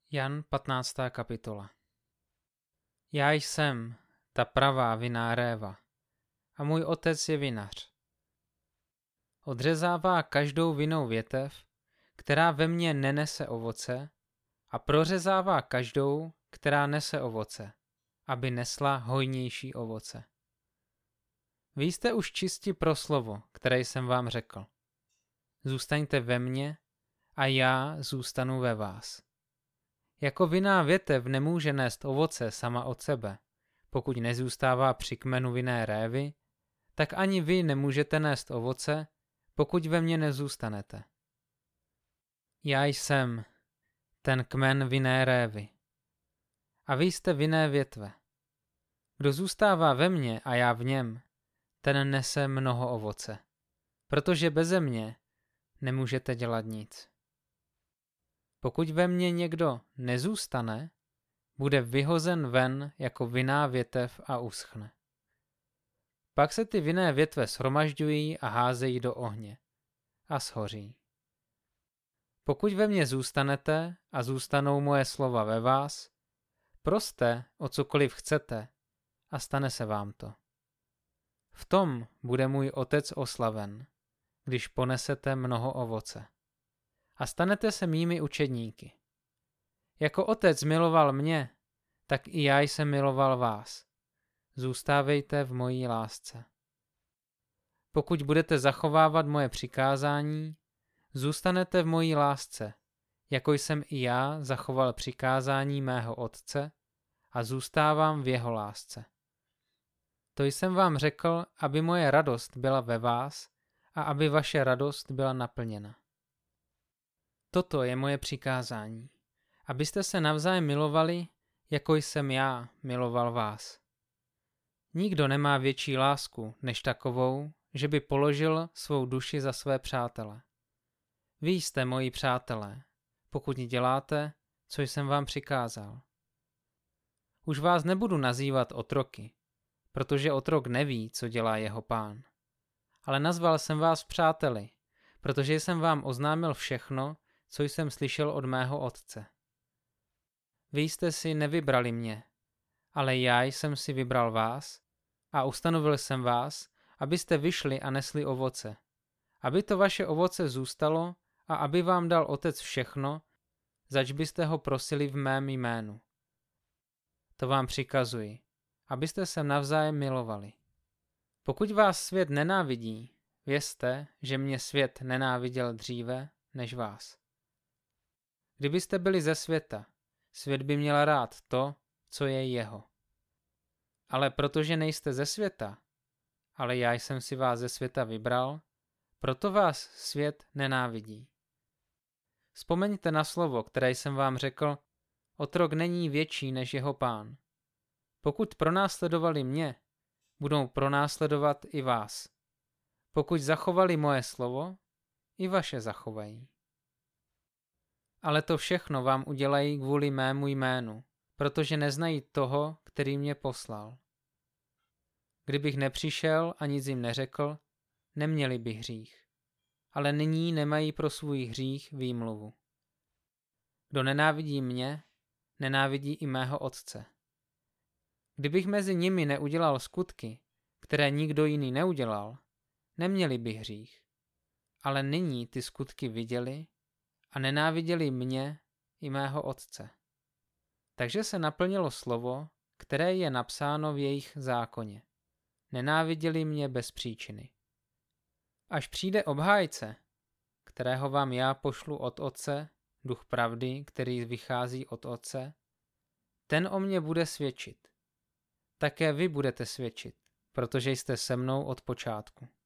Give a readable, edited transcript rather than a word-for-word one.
Jan 15. kapitola. Já jsem ta pravá vinná réva a můj otec je vinař. Odřezává každou vinnou větev, která ve mně nenese ovoce, a prořezává každou, která nese ovoce, aby nesla hojnější ovoce. Vy jste už čisti pro slovo, které jsem vám řekl. Zůstaňte ve mně a já zůstanu ve vás. Jako vinná větev nemůže nést ovoce sama od sebe, pokud nezůstává při kmenu vinné révy, tak ani vy nemůžete nést ovoce, pokud ve mně nezůstanete. Já jsem ten kmen vinné révy a vy jste vinné větve. Kdo zůstává ve mně a já v něm, ten nese mnoho ovoce, protože beze mě nemůžete dělat nic. Pokud ve mně někdo nezůstane, bude vyhozen ven jako vinná větev a uschne. Pak se ty vinné větve shromažďují a házejí do ohně a shoří. Pokud ve mně zůstanete a zůstanou moje slova ve vás, proste o cokoliv chcete a stane se vám to. V tom bude můj otec oslaven, když ponesete mnoho ovoce. A stanete se mými učedníky. Jako otec miloval mě, tak i já jsem miloval vás. Zůstávejte v mojí lásce. Pokud budete zachovávat moje přikázání, zůstanete v mojí lásce, jako jsem i já zachoval přikázání mého otce a zůstávám v jeho lásce. To jsem vám řekl, aby moje radost byla ve vás a aby vaše radost byla naplněna. Toto je moje přikázání, abyste se navzájem milovali, jako jsem já miloval vás. Nikdo nemá větší lásku než takovou, že by položil svou duši za své přátele. Vy jste moji přátelé, pokud děláte, co jsem vám přikázal. Už vás nebudu nazývat otroky, protože otrok neví, co dělá jeho pán. Ale nazval jsem vás přáteli, protože jsem vám oznámil všechno, co jsem slyšel od mého otce. Vy jste si nevybrali mě, ale já jsem si vybral vás a ustanovil jsem vás, abyste vyšli a nesli ovoce, aby to vaše ovoce zůstalo a aby vám dal otec všechno, zač byste ho prosili v mém jménu. To vám přikazuji, abyste se navzájem milovali. Pokud vás svět nenávidí, vězte, že mě svět nenáviděl dříve než vás. Kdybyste byli ze světa, svět by měl rád to, co je jeho. Ale protože nejste ze světa, ale já jsem si vás ze světa vybral, proto vás svět nenávidí. Vzpomeňte na slovo, které jsem vám řekl, otrok není větší než jeho pán. Pokud pronásledovali mě, budou pronásledovat i vás. Pokud zachovali moje slovo, i vaše zachovají. Ale to všechno vám udělají kvůli mému jménu, protože neznají toho, který mě poslal. Kdybych nepřišel a nic jim neřekl, neměli by hřích. Ale nyní nemají pro svůj hřích výmluvu. Kdo nenávidí mě, nenávidí i mého otce. Kdybych mezi nimi neudělal skutky, které nikdo jiný neudělal, neměli by hřích. Ale nyní ty skutky viděli a nenáviděli mě i mého otce. Takže se naplnilo slovo, které je napsáno v jejich zákoně. Nenáviděli mě bez příčiny. Až přijde obhájce, kterého vám já pošlu od Otce, duch pravdy, který vychází od Otce, ten o mně bude svědčit. Také vy budete svědčit, protože jste se mnou od počátku.